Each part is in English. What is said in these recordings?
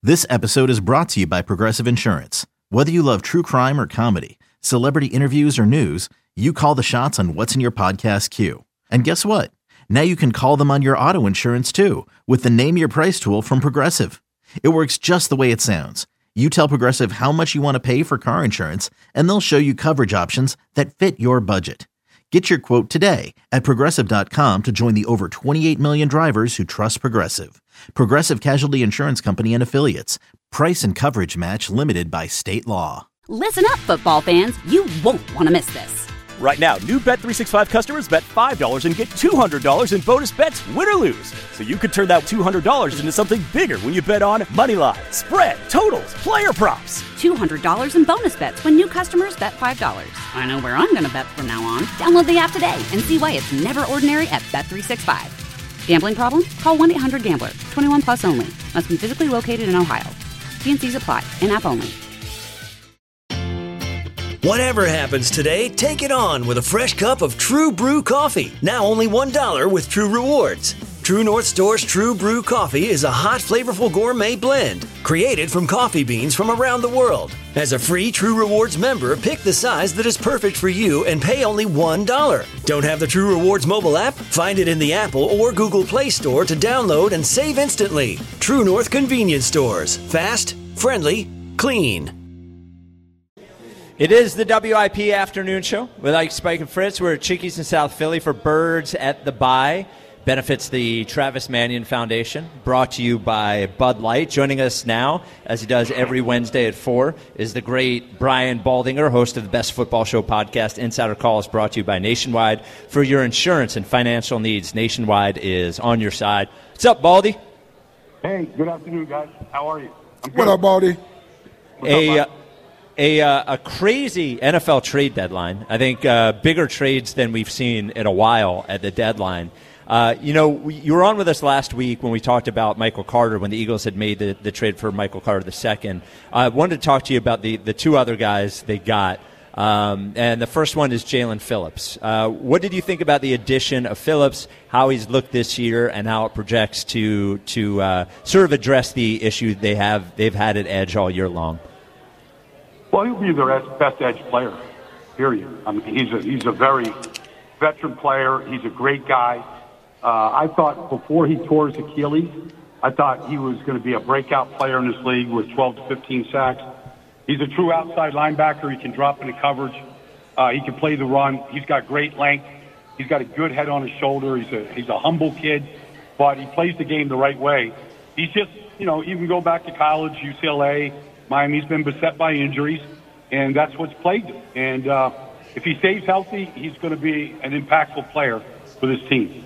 This episode is brought to you by Progressive Insurance. Whether you love true crime or comedy, celebrity interviews or news, you call the shots on what's in your podcast queue. And guess what? Now you can call them on your auto insurance too with the Name Your Price tool from Progressive. It works just the way it sounds. You tell Progressive how much you want to pay for car insurance, and they'll show you coverage options that fit your budget. Get your quote today at Progressive.com to join the over 28 million drivers who trust Progressive. Progressive Casualty Insurance Company and Affiliates. Price and coverage match limited by state law. Listen up, football fans. You won't want to miss this. Right now, new Bet365 customers bet $5 and get $200 in bonus bets, win or lose. So you could turn that $200 into something bigger when you bet on moneyline, spread, totals, player props. $200 in bonus bets when new customers bet $5. I know where I'm going to bet from now on. Download the app today and see why it's never ordinary at Bet365. Gambling problem? Call 1-800-GAMBLER. 21 plus only. Must be physically located in Ohio. T&Cs apply. In-app only. Whatever happens today, take it on with a fresh cup of True Brew coffee. Now only $1 with True Rewards. True North Store's True Brew coffee is a hot, flavorful gourmet blend created from coffee beans from around the world. As a free True Rewards member, pick the size that is perfect for you and pay only $1. Don't have the True Rewards mobile app? Find it in the Apple or Google Play Store to download and save instantly. True North Convenience Stores. Fast, friendly, clean. It is the WIP Afternoon Show with Ike, Spike, and Fritz. We're at Chickies in South Philly for Birds at the Bye. Benefits the Travis Manion Foundation. Brought to you by Bud Light. Joining us now, as he does every Wednesday at 4, is the great Brian Baldinger, host of the Best Football Show podcast. Insider Call is brought to you by Nationwide. For your insurance and financial needs, Nationwide is on your side. What's up, Baldy? Hey, good afternoon, guys. How are you? What up, Baldy? A crazy NFL trade deadline. I think bigger trades than we've seen in a while at the deadline. You were on with us last week when we talked about Michael Carter, when the Eagles had made the trade for Michael Carter II. I wanted to talk to you about the two other guys they got. And the first one is Jaelan Phillips. What did you think about the addition of Phillips, how he's looked this year, and how it projects to sort of address the issue they've had at edge all year long? Well, he'll be their best edge player, period. I mean, he's a very veteran player. He's a great guy. I thought before he tore his Achilles, I thought he was going to be a breakout player in this league with 12 to 15 sacks. He's a true outside linebacker. He can drop into coverage. He can play the run. He's got great length. He's got a good head on his shoulder. He's a humble kid, but he plays the game the right way. He's just, you can go back to college, UCLA, Miami's been beset by injuries, and that's what's plagued him. And if he stays healthy, he's going to be an impactful player for this team.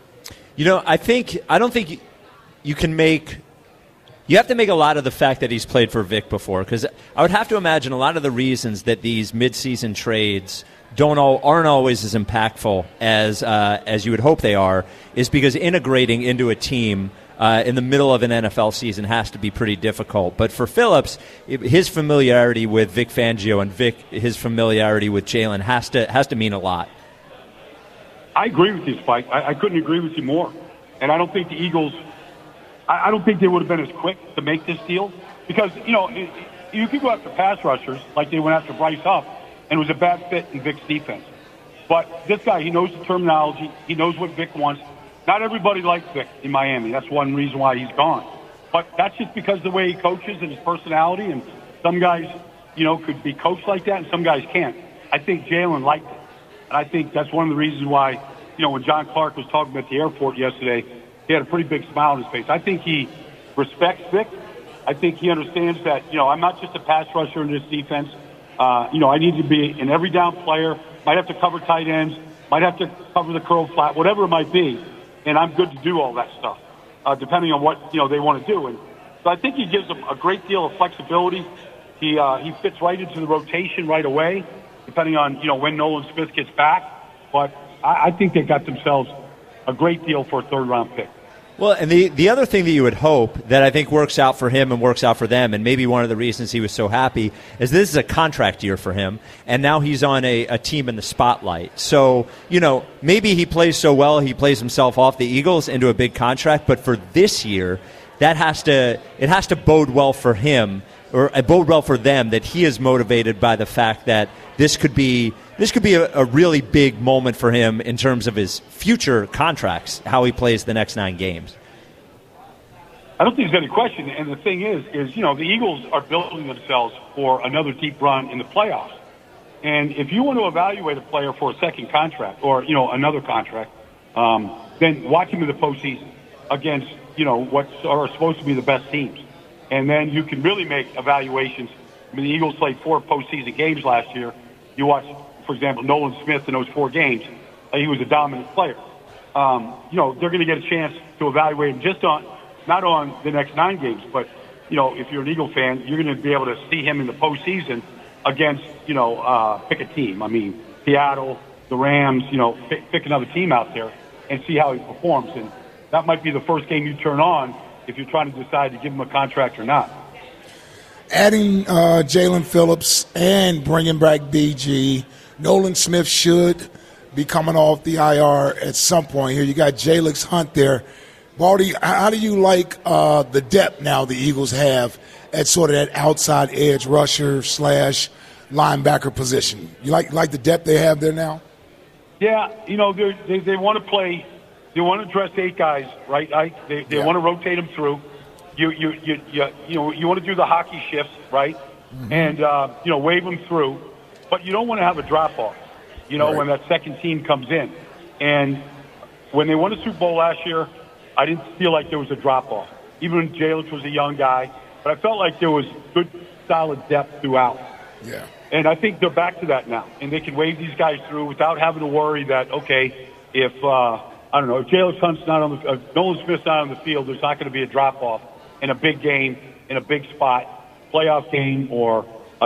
I don't think you can make – you have to make a lot of the fact that he's played for Vic before, because I would have to imagine a lot of the reasons that these midseason trades aren't always as impactful as you would hope they are is because integrating into a team – in the middle of an NFL season has to be pretty difficult. But for Phillips, his familiarity with Vic Fangio and his familiarity with Jaelan has to mean a lot. I agree with you, Spike. I couldn't agree with you more. And I don't think the Eagles, I don't think they would have been as quick to make this deal because, you could go after pass rushers like they went after Bryce Huff, and it was a bad fit in Vic's defense. But this guy, he knows the terminology. He knows what Vic wants. Not everybody likes Vic in Miami. That's one reason why he's gone. But that's just because of the way he coaches and his personality. And some guys, could be coached like that and some guys can't. I think Jaelan liked it. And I think that's one of the reasons why, when John Clark was talking at the airport yesterday, he had a pretty big smile on his face. I think he respects Vic. I think he understands that, I'm not just a pass rusher in this defense. I need to be an every down player. Might have to cover tight ends. Might have to cover the curl flat, whatever it might be. And I'm good to do all that stuff, depending on what, they want to do. And so I think he gives them a great deal of flexibility. He fits right into the rotation right away, depending on, when Nolan Smith gets back. But I think they got themselves a great deal for a third-round pick. Well, and the other thing that you would hope that I think works out for him and works out for them, and maybe one of the reasons he was so happy, is this is a contract year for him, and now he's on a team in the spotlight. So, maybe he plays so well, he plays himself off the Eagles into a big contract, but for this year, it has to bode well for him, or bode well for them, that he is motivated by the fact that this could be a really big moment for him in terms of his future contracts, how he plays the next 9 games. I don't think there's any question. And the thing is, the Eagles are building themselves for another deep run in the playoffs. And if you want to evaluate a player for a second contract or, another contract, then watch him in the postseason against, what are supposed to be the best teams. And then you can really make evaluations. I mean, the Eagles played 4 postseason games last year. You watch, for example, Nolan Smith in those 4 games. He was a dominant player. They're going to get a chance to evaluate him not on the next 9 games, but, if you're an Eagle fan, you're going to be able to see him in the postseason against, pick a team. I mean, Seattle, the Rams, pick another team out there and see how he performs. And that might be the first game you turn on if you're trying to decide to give him a contract or not. Adding Jalen Phillips and bringing back BG, Nolan Smith should be coming off the IR at some point here. You got Jalix Hunt there. Baldy, how do you like the depth now the Eagles have at sort of that outside edge rusher / linebacker position? You like the depth they have there now? Yeah, they want to play. They want to dress 8 guys, right? They want to rotate them through. You want to do the hockey shifts, right? Mm-hmm. And wave them through, but you don't want to have a drop off. Right. When that second team comes in, and when they won the Super Bowl last year, I didn't feel like there was a drop off. Even when Jalen was a young guy, but I felt like there was good, solid depth throughout. Yeah. And I think they're back to that now, and they can wave these guys through without having to worry that if if Jalen Hunt's not on the Nolan Smith's not on the field, there's not going to be a drop off in a big game, in a big spot, playoff game, or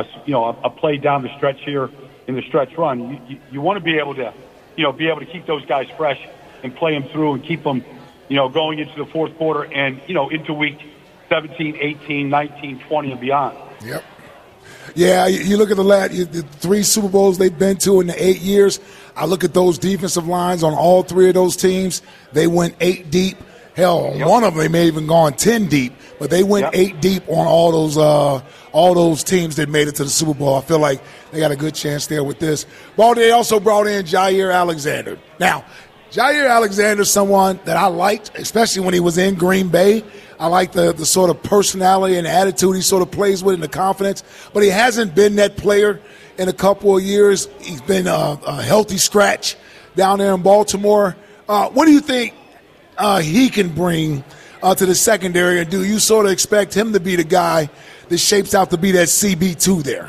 a play down the stretch here in the stretch run. You want to be able to keep those guys fresh and play them through and keep them going into the fourth quarter and into week 17, 18, 19, 20 and beyond. Yep. Yeah, you look at the 3 Super Bowls they've been to in the 8 years. I look at those defensive lines on all 3 of those teams. They went 8 deep. Hell, on one of them they may have even gone 10 deep, but they went 8 deep on all those teams that made it to the Super Bowl. I feel like they got a good chance there with this. Baldy, they also brought in Jair Alexander. Now, Jair Alexander is someone that I liked, especially when he was in Green Bay. I like the sort of personality and attitude he sort of plays with and the confidence. But he hasn't been that player in a couple of years. He's been a healthy scratch down there in Baltimore. What do you think he can bring to the secondary? And do you sort of expect him to be the guy that shapes out to be that CB2 there?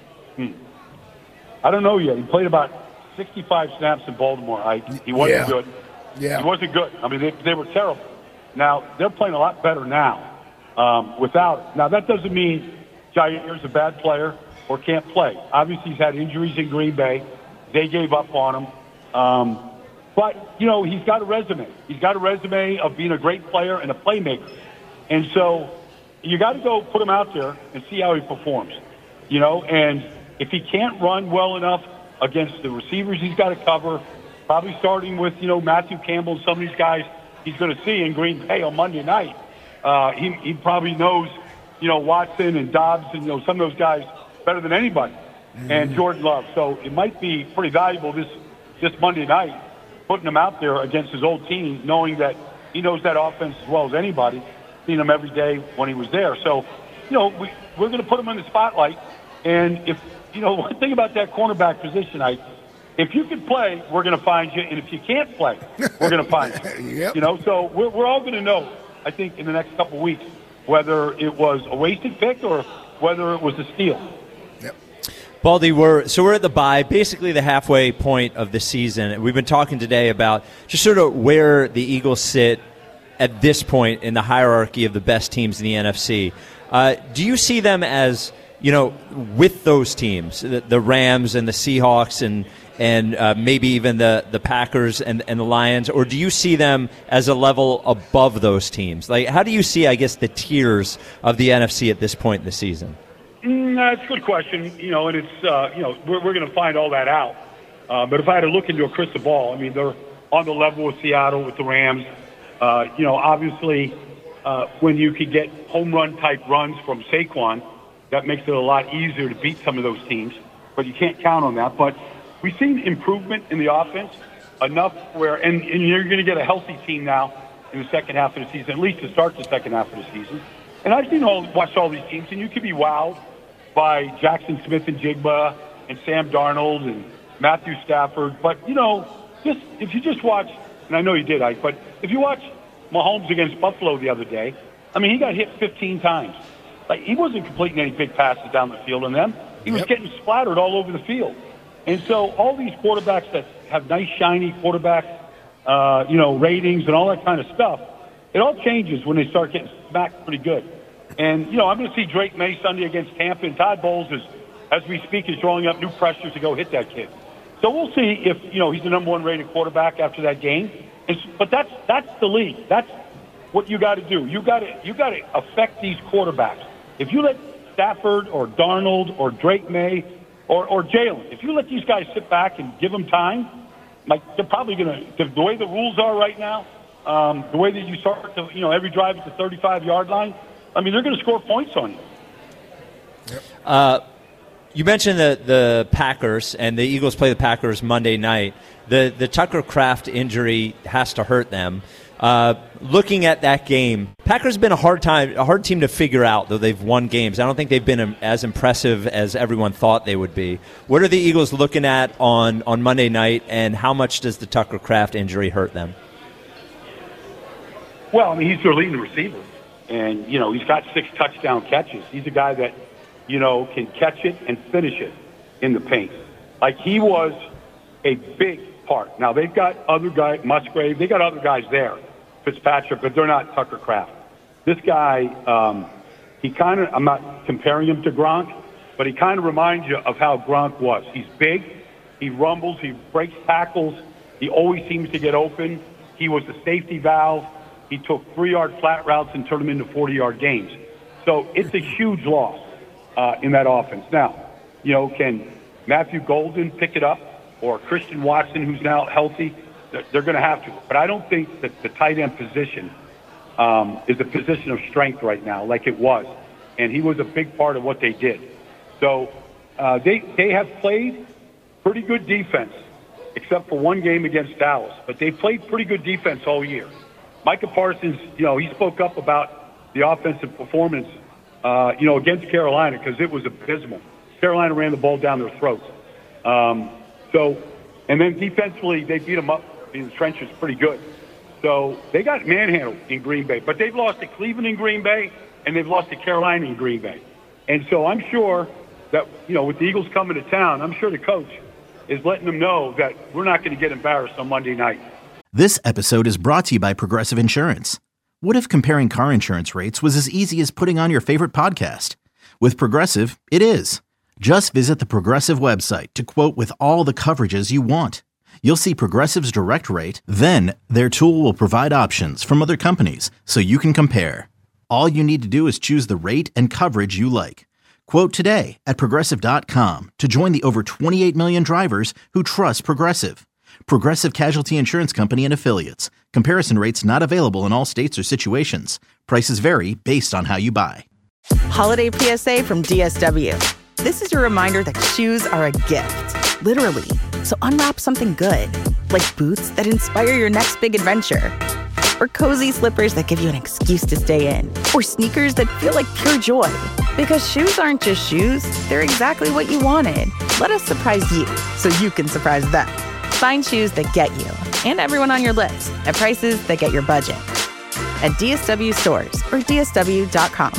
I don't know yet. He played about 65 snaps in Baltimore. He wasn't good. Yeah. He wasn't good. I mean, they were terrible. Now, they're playing a lot better now without. Now, that doesn't mean Jair's a bad player or can't play. Obviously, he's had injuries in Green Bay. They gave up on him. But, he's got a resume. He's got a resume of being a great player and a playmaker. And so you got to go put him out there and see how he performs. And if he can't run well enough against the receivers he's got to cover, probably starting with, Matthew Campbell and some of these guys he's going to see in Green Bay on Monday night. He probably knows, Watson and Dobbs and, some of those guys better than anybody, and Jordan Love. So it might be pretty valuable this Monday night, putting him out there against his old team, knowing that he knows that offense as well as anybody, seeing him every day when he was there. So, we're going to put him in the spotlight. And if, one thing about that cornerback position, if you can play, we're going to find you. And if you can't play, we're going to find you. Yep. So we're all going to know, I think, in the next couple of weeks, whether it was a wasted pick or whether it was a steal. Yep. Baldy, we're at the bye, basically the halfway point of the season. We've been talking today about just sort of where the Eagles sit at this point in the hierarchy of the best teams in the NFC. Do you see them as, with those teams, the Rams and the Seahawks and maybe even the Packers and the Lions, or do you see them as a level above those teams? Like, how do you see, I guess, the tiers of the NFC at this point in the season? That's a good question, and it's, we're going to find all that out. But if I had to look into a crystal ball, I mean, they're on the level with Seattle, with the Rams. Obviously, when you could get home run type runs from Saquon, that makes it a lot easier to beat some of those teams. But you can't count on that. But we've seen improvement in the offense enough where, and you're going to get a healthy team now in the second half of the season, at least to start the second half of the season. And I've watched all these teams, and you could be wowed by Jackson Smith and Jigba and Sam Darnold and Matthew Stafford. But, if you just watch, and I know you did, Ike, but if you watch Mahomes against Buffalo the other day, I mean, he got hit 15 times. Like, he wasn't completing any big passes down the field on them. He was getting splattered all over the field. And so all these quarterbacks that have nice, shiny quarterback, ratings and all that kind of stuff, it all changes when they start getting smacked pretty good. And, I'm going to see Drake May Sunday against Tampa, and Todd Bowles, as we speak, is drawing up new pressures to go hit that kid. So we'll see if, he's the number one rated quarterback after that game. But that's the league. That's what you got to do. You got to affect these quarterbacks. If you let Stafford or Darnold or Drake May or Jalen, if you let these guys sit back and give them time, like they're probably going to, the way the rules are right now, the way that you start to, every drive at the 35-yard line, I mean, they're going to score points on you. You mentioned the Packers, and the Eagles play the Packers Monday night. The Tucker Kraft injury has to hurt them. Looking at that game, Packers have been a hard team to figure out, though they've won games. I don't think they've been as impressive as everyone thought they would be. What are the Eagles looking at on Monday night, and how much does the Tucker Kraft injury hurt them? Well, I mean, he's their leading receiver, and, he's got 6 touchdown catches. He's a guy that, can catch it and finish it in the paint. Like, he was a big part. Now, they've got other guys, Musgrave, they got other guys there, Fitzpatrick, but they're not Tucker Kraft. This guy, I'm not comparing him to Gronk, but he kind of reminds you of how Gronk was. He's big, he rumbles, he breaks tackles, he always seems to get open. He was the safety valve. He took 3-yard flat routes and turned them into 40-yard gains. So it's a huge loss in that offense. Now, can Matthew Golden pick it up, or Christian Watson, who's now healthy? They're going to have to. But I don't think that the tight end position is a position of strength right now like it was. And he was a big part of what they did. So they have played pretty good defense, except for one game against Dallas. But they played pretty good defense all year. Micah Parsons, he spoke up about the offensive performance, against Carolina, because it was abysmal. Carolina ran the ball down their throats. And then defensively, they beat them up in the trenches pretty good. So they got manhandled in Green Bay. But they've lost to Cleveland in Green Bay, and they've lost to Carolina in Green Bay. And so I'm sure that, with the Eagles coming to town, I'm sure the coach is letting them know that we're not going to get embarrassed on Monday night. This episode is brought to you by Progressive Insurance. What if comparing car insurance rates was as easy as putting on your favorite podcast? With Progressive, it is. Just visit the Progressive website to quote with all the coverages you want. You'll see Progressive's direct rate, then their tool will provide options from other companies so you can compare. All you need to do is choose the rate and coverage you like. Quote today at Progressive.com to join the over 28 million drivers who trust Progressive. Progressive Casualty Insurance Company and Affiliates. Comparison rates not available in all states or situations. Prices vary based on how you buy. Holiday PSA from DSW. This is your reminder that shoes are a gift, literally. So unwrap something good, like boots that inspire your next big adventure, or cozy slippers that give you an excuse to stay in, or sneakers that feel like pure joy. Because shoes aren't just shoes, they're exactly what you wanted. Let us surprise you so you can surprise them. Find shoes that get you and everyone on your list at prices that get your budget. At DSW stores or DSW.com.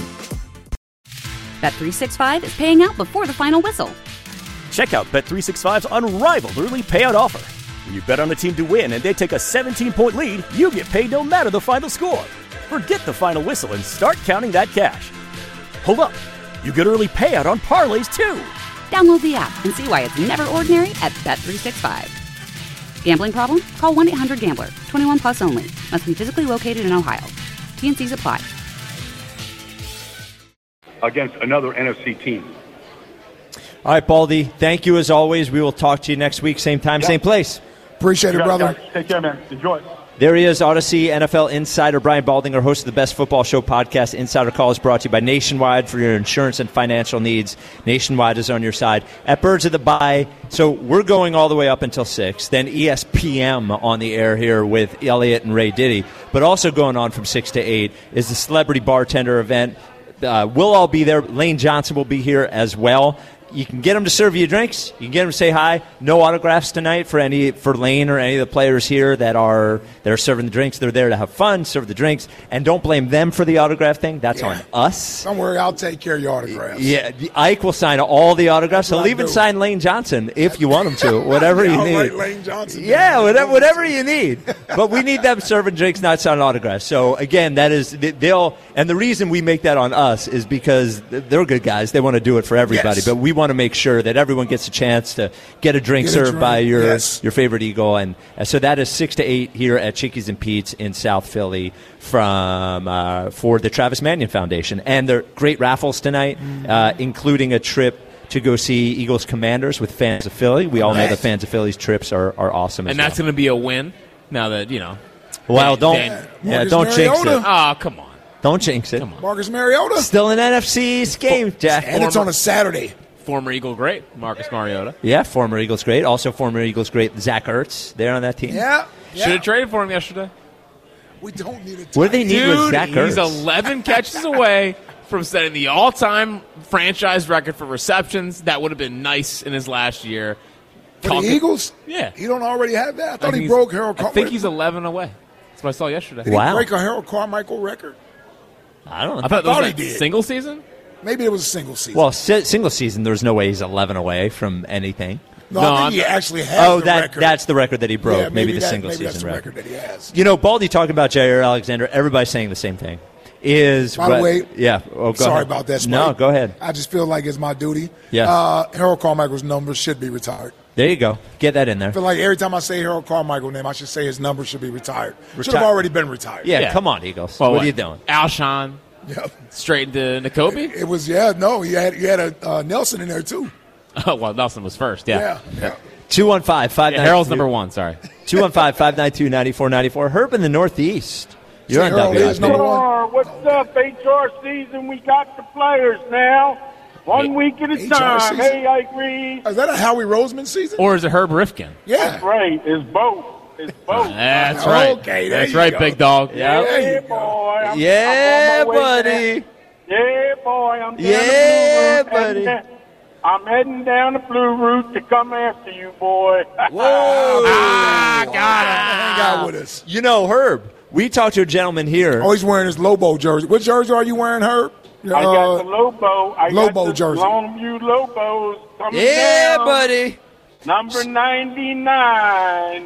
Bet365 is paying out before the final whistle. Check out Bet365's unrivaled early payout offer. When you bet on a team to win and they take a 17-point lead, you get paid no matter the final score. Forget the final whistle and start counting that cash. Hold up. You get early payout on parlays, too. Download the app and see why it's never ordinary at Bet365. Gambling problem? Call 1-800-GAMBLER. 21 plus only. Must be physically located in Ohio. T&Cs apply. Against another NFC team. All right, Baldy, thank you as always. We will talk to you next week, same time, same place. Appreciate it, brother. Guys. Take care, man. Enjoy. There he is, Odyssey NFL insider Brian Baldinger, host of the Best Football Show podcast. Insider Call is brought to you by Nationwide for your insurance and financial needs. Nationwide is on your side. At Birds of the Bye, so we're going all the way up until 6. Then ESPM on the air here with Elliot and Ray Diddy. But also going on from 6 to 8 is the Celebrity Bartender event. We'll all be there. Lane Johnson will be here as well. You can get him to serve you drinks. You can get him to say hi. No autographs tonight for Lane or any of the players here that are serving the drinks. They're there to have fun, serve the drinks, and don't blame them for the autograph thing. That's on us. Don't worry, I'll take care of your autographs. Yeah, Ike will sign all the autographs. He'll even sign Lane Johnson if you want him to. Whatever you need. Right, Lane Johnson. Yeah, whatever you need. But we need them serving drinks, not signing autographs. So again, that is and the reason we make that on us is because they're good guys. They want to do it for everybody, Yes. but we want to make sure that everyone gets a chance to get a drink served by your favorite Eagle. And so that is 6 to 8 here at Chickies and Pete's in South Philly for the Travis Manion Foundation. And there are great raffles tonight, including a trip to go see Eagles Commanders with Fans of Philly. We all know the Fans of Philly's trips are awesome as well. And that's going to be a win now that, Well, don't jinx it. Oh, come on. Don't jinx it. Marcus Mariota. Still an NFC East game, Jack. And it's on a Saturday. Former Eagle great, Marcus Mariota. Yeah, former Eagles great. Also former Eagles great, Zach Ertz. They're on that team. Yeah. Should have traded for him yesterday. We don't need a What do they need with Zach Ertz? He's 11 catches away from setting the all-time franchise record for receptions. That would have been nice in his last year. For the Eagles? Yeah. He don't already have that? I thought he broke Harold Carmichael. I think he's 11 away. That's what I saw yesterday. Did he break a Harold Carmichael record? I don't know. I thought he was did. Single season? Maybe it was a single season. Well, single season, there's no way he's 11 away from anything. No, I think he actually has the record. That's the record that he broke. Yeah, maybe the single maybe season that's the record that he has. Baldy talking about Jair Alexander, everybody's saying the same thing. By the way, go sorry ahead. about that, Spike. No, go ahead. I just feel like it's my duty. Yes. Harold Carmichael's number should be retired. There you go. Get that in there. I feel like every time I say Harold Carmichael's name, I should say his number should be retired. Should have already been retired. Yeah, come on, Eagles. Well, what are you doing? Alshon. Yep. Straight into Nakobe? It was, you had a Nelson in there, too. Oh, well, Nelson was first, yeah. 215-592. Harold's number one, sorry. 215-592-9494. Herb in the Northeast. You're on WIP. What's up, HR season? We got the players now. 1 week at a time. season? Hey, Ike Reed. Is that a Howie Roseman season? Or is it Herb Rifkin? Yeah. That's right. It's both. That's right. Okay, that's right, big dog. Yeah, boy. Yeah, I'm on my way buddy. down. Yeah, boy. I'm down Yeah, the Blue Route. buddy. I'm heading down the Blue Route to come after you, boy. Whoa. Hang out with us. Herb, we talked to a gentleman here. Oh, he's wearing his Lobo jersey. What jersey are you wearing, Herb? I got the Lobo. I Lobo got the jersey. Longview Lobos coming Yeah, down. buddy. Number 99.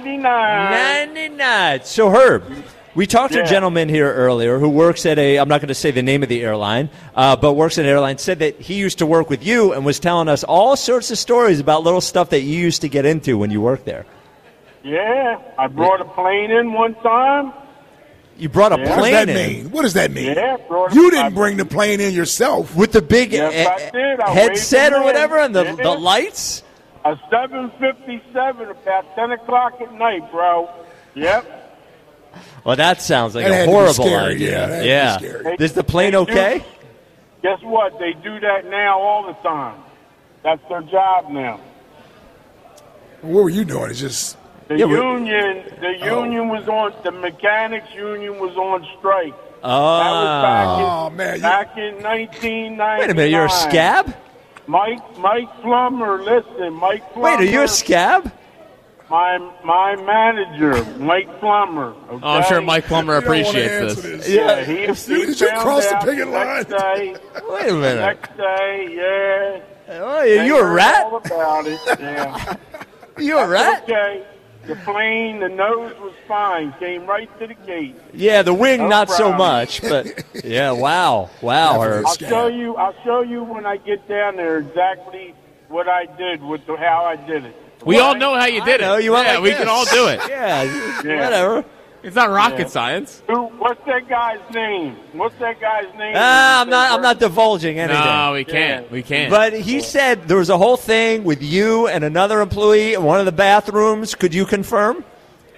99. So, Herb, we talked to a gentleman here earlier who works at I'm not going to say the name of the airline, but works at an airline, said that he used to work with you and was telling us all sorts of stories about little stuff that you used to get into when you worked there. Yeah, I brought a plane in one time. You brought a What does plane that in. mean? What does that mean? Yeah, You didn't bring the plane in yourself. With the big Yes, I did. I headset waved or him whatever in. and the Yeah. lights? A 757 about 10 o'clock at night, bro. Yep. Well, that sounds like That a had to be horrible scary. idea. Yeah, that had to be scary. Is the plane They do- okay? Guess what? They do that now all the time. That's their job now. What were you doing? It's just The union was on, the mechanics union was on strike. That was back in 1999. Wait a minute, you're a scab? Mike Plummer, listen, Mike Plummer. Wait, are you a scab? My manager, Mike Plummer. Okay? Oh, I'm sure Mike Plummer appreciates this. Yeah, he Did you found cross the out picket line? next day. Wait a minute. Next day, yeah. Oh, are you a rat? All about it, yeah. You a rat? Okay. The plane, the nose was fine. Came right to the gate. Yeah, the wing No not so problem. much, but yeah, wow, Herb. I'll show you when I get down there exactly what I did how I did it. We all know how you did it. You went like we this. can all do it. Yeah, whatever. It's not rocket science. What's that guy's name? I'm not divulging anything. No, we can't. We can't. But he said there was a whole thing with you and another employee in one of the bathrooms. Could you confirm?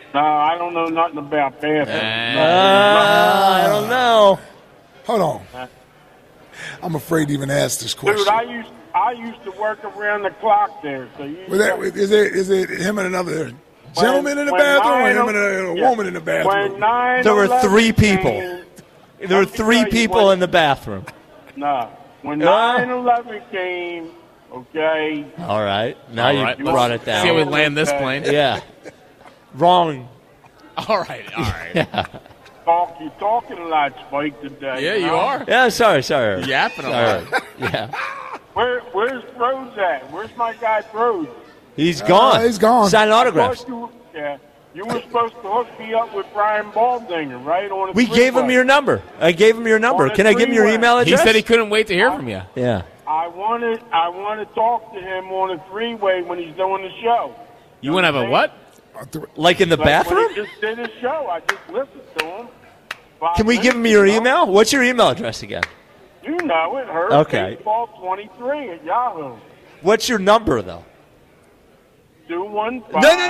No, I don't know nothing about bathrooms. I don't know. Hold on. I'm afraid to even ask this question. Dude, I used to work around the clock there. So is it him and another gentleman in the bathroom or him and a woman in the bathroom? There were 3 people. There were 3 people in the bathroom. No. When 9/11 came, okay. All right. Now you brought it down. See how we land this plane? Yeah. Wrong. All right. Yeah. You're talking a lot, Spike, today. Yeah, you are. Yeah, sorry. You're yapping a lot. Yeah. Where's Rose at? Where's my guy Rose? He's gone. He's gone. Signing autographs. You were supposed to hook me up with Brian Baldinger, right? We gave him your number. I gave him your number. Can I give him your email address? He said he couldn't wait to hear from you. Yeah. I want to talk to him on a 3-way when he's doing the show. You want to have a what? Like in the bathroom? When he just did his show, I just listened to him. Can we give him your email? What's your email address again? You know it, Herb. Okay. Baseball23 at Yahoo. What's your number, though? 215. No.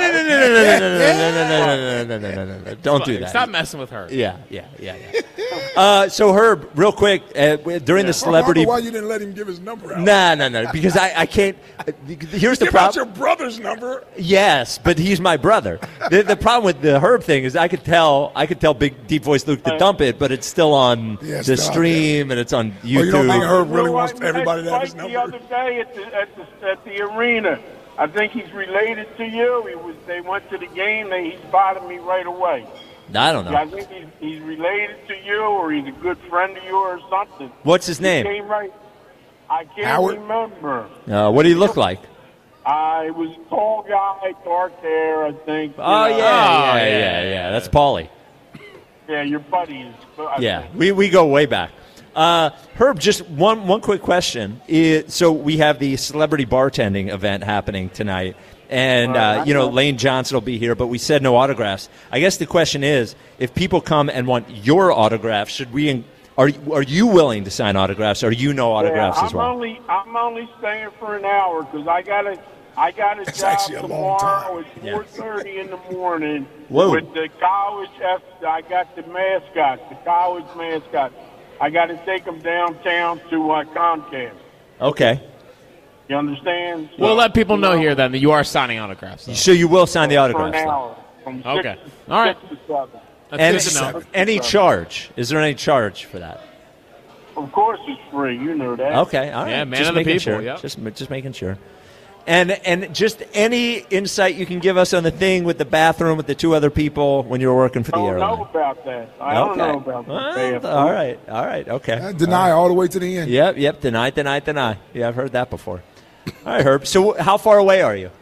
Don't do that. Stop messing with her. Yeah. So, Herb, real quick, during the celebrity... Why you didn't let him give his number out? No, because I can't... Here's the Give problem. out your brother's number. Yes, but he's my brother. The problem with the Herb thing is I could tell Big Deep Voice Luke to dump it, but it's still on the stream and it's on YouTube. Oh, you don't think Herb really wants everybody to have his number? The other day at the arena, I think he's related to you. They went to the game. He spotted me right away. I don't know. I think he's related to you, or he's a good friend of yours, or something. What's his name? He came right. I can't remember. What do you look like? I was a tall guy, dark hair, I think. Oh, yeah. That's Paulie. Yeah, your buddies. Yeah, we go way back. Herb, just one quick question. So we have the celebrity bartending event happening tonight, and Lane Johnson will be here, but we said no autographs. I guess the question is, if people come and want your autograph, should we? Are you willing to sign autographs, or no autographs as well? I'm only staying for an hour because I got a job tomorrow at 4:30 in the morning with the college. I got the college mascot. I got to take them downtown to Comcast. Okay. You understand? We'll let people know here then that you are signing autographs. So you will sign the autographs. For an hour. From okay. 6 All right. to 7. That's good to know. Any charge? Is there any charge for that? Of course it's free. You know that. Okay. All right. Yeah, man just of the people. Sure. Yep. Just making sure. And just any insight you can give us on the thing with the bathroom with the 2 other people when you were working for the airline. I don't know about that. I don't know about that. All right, okay. Deny all the way to the end. Yep, deny. Yeah, I've heard that before. All right, Herb. So how far away are you?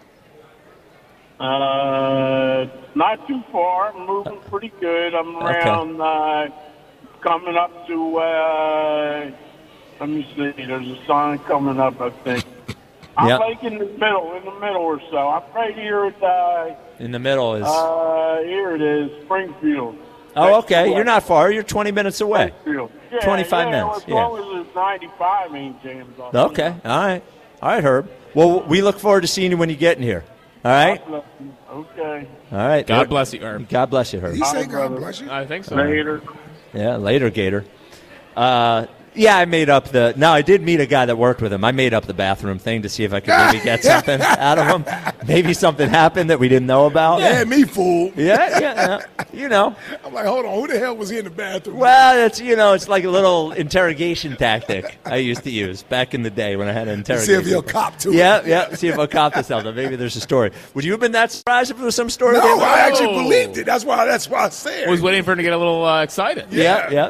Not too far. I'm moving pretty good. I'm around coming up to, let me see, there's a sign coming up, I think. I'm like in the middle or so. I'm right here at... in the middle is... here it is, Springfield. Oh, okay. You're not far. You're 20 minutes away. Springfield. 25 minutes. As long as it's 95 ain't jams on. Okay. All right, Herb. Well, we look forward to seeing you when you get in here. All right? Okay. All right. God bless you, Herb. God bless you, Herb. Did he say God bless you? I think so. Later. Yeah, later, Gator. I made up I did meet a guy that worked with him. I made up the bathroom thing to see if I could maybe get something out of him. Maybe something happened that we didn't know about. Yeah, me fool. Yeah. I'm like, hold on, who the hell was he in the bathroom? Well, it's like a little interrogation tactic I used to use back in the day when I had an interrogation. See if he'll cop to it. Yeah, see if I'll cop to something. Maybe there's a story. Would you have been that surprised if there was some story? No, I actually believed it. That's why I said. I was waiting for him to get a little excited. Yep.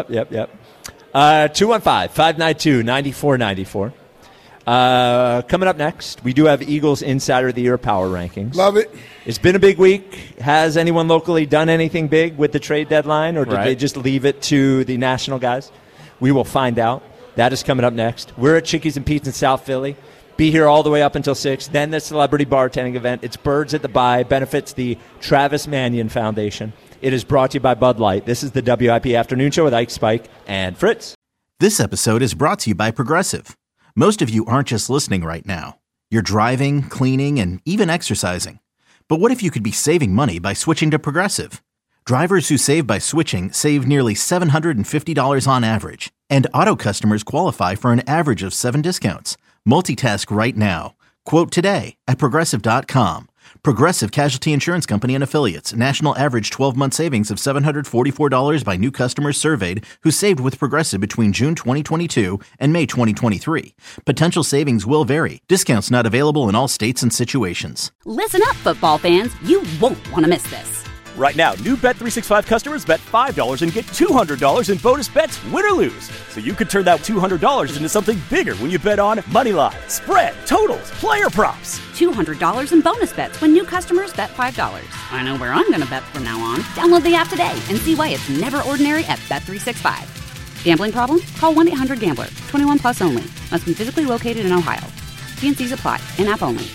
215-592-9494. Coming up next, we do have Eagles Insider of the Year Power Rankings. Love it. It's been a big week. Has anyone locally done anything big with the trade deadline, or did they just leave it to the national guys? We will find out. That is coming up next. We're at Chickies and Pete's in South Philly. Be here all the way up until 6. Then the celebrity bartending event. It's Birds at the Buy. Benefits the Travis Manion Foundation. It is brought to you by Bud Light. This is the WIP Afternoon Show with Ike, Spike, and Fritz. This episode is brought to you by Progressive. Most of you aren't just listening right now. You're driving, cleaning, and even exercising. But what if you could be saving money by switching to Progressive? Drivers who save by switching save nearly $750 on average, and auto customers qualify for an average of 7 discounts. Multitask right now. Quote today at Progressive.com. Progressive Casualty Insurance Company and Affiliates. National average 12-month savings of $744 by new customers surveyed who saved with Progressive between June 2022 and May 2023. Potential savings will vary. Discounts not available in all states and situations. Listen up, football fans. You won't want to miss this. Right now, new Bet365 customers bet $5 and get $200 in bonus bets, win or lose. So you could turn that $200 into something bigger when you bet on moneyline, spread, totals, player props. $200 in bonus bets when new customers bet $5. I know where I'm going to bet from now on. Download the app today and see why it's never ordinary at Bet365. Gambling problem? Call 1-800-GAMBLER. 21 plus only. Must be physically located in Ohio. T&Cs apply. In-app only.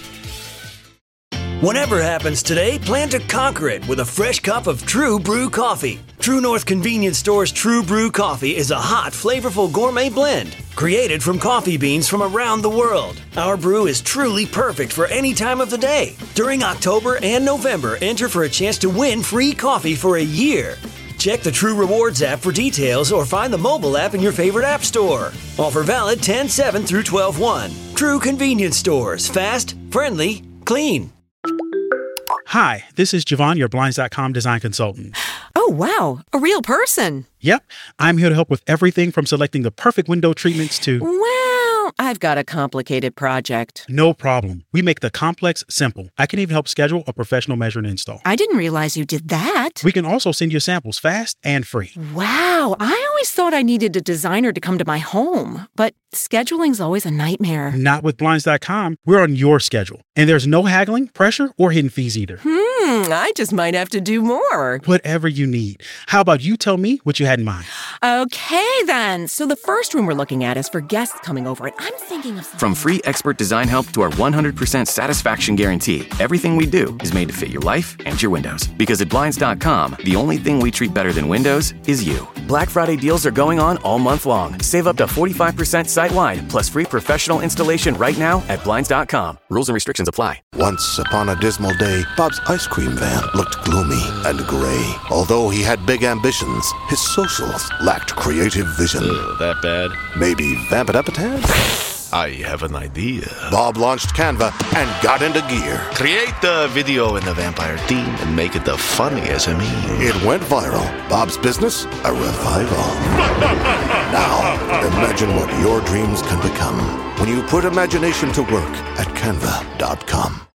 Whatever happens today, plan to conquer it with a fresh cup of True Brew coffee. True North Convenience Store's True Brew coffee is a hot, flavorful gourmet blend created from coffee beans from around the world. Our brew is truly perfect for any time of the day. During October and November, enter for a chance to win free coffee for a year. Check the True Rewards app for details or find the mobile app in your favorite app store. Offer valid 10/7 through 12/1. True Convenience Stores. Fast, friendly, clean. Hi, this is Javon, your Blinds.com design consultant. Oh, wow. A real person. Yep. I'm here to help with everything from selecting the perfect window treatments to... Well, I've got a complicated project. No problem. We make the complex simple. I can even help schedule a professional measure and install. I didn't realize you did that. We can also send you samples fast and free. Wow. I always thought I needed a designer to come to my home, but scheduling's always a nightmare. Not with Blinds.com. We're on your schedule. And there's no haggling, pressure, or hidden fees either. I just might have to do more. Whatever you need. How about you tell me what you had in mind? Okay, then. So the first room we're looking at is for guests coming over, and I'm thinking of something. From free expert design help to our 100% satisfaction guarantee, everything we do is made to fit your life and your windows. Because at Blinds.com, the only thing we treat better than windows is you. Black Friday deals are going on all month long. Save up to 45% site-wide, plus free professional installation right now at Blinds.com. Rules and restrictions apply. Once upon a dismal day, Bob's ice cream van looked gloomy and gray. Although he had big ambitions, his socials lacked creative vision. That bad? Maybe Vamp It Up a tad? I have an idea. Bob launched Canva and got into gear. Create the video in the vampire theme and make it the funny SME. It went viral. Bob's business, a revival. Now, imagine what your dreams can become when you put imagination to work at Canva.com.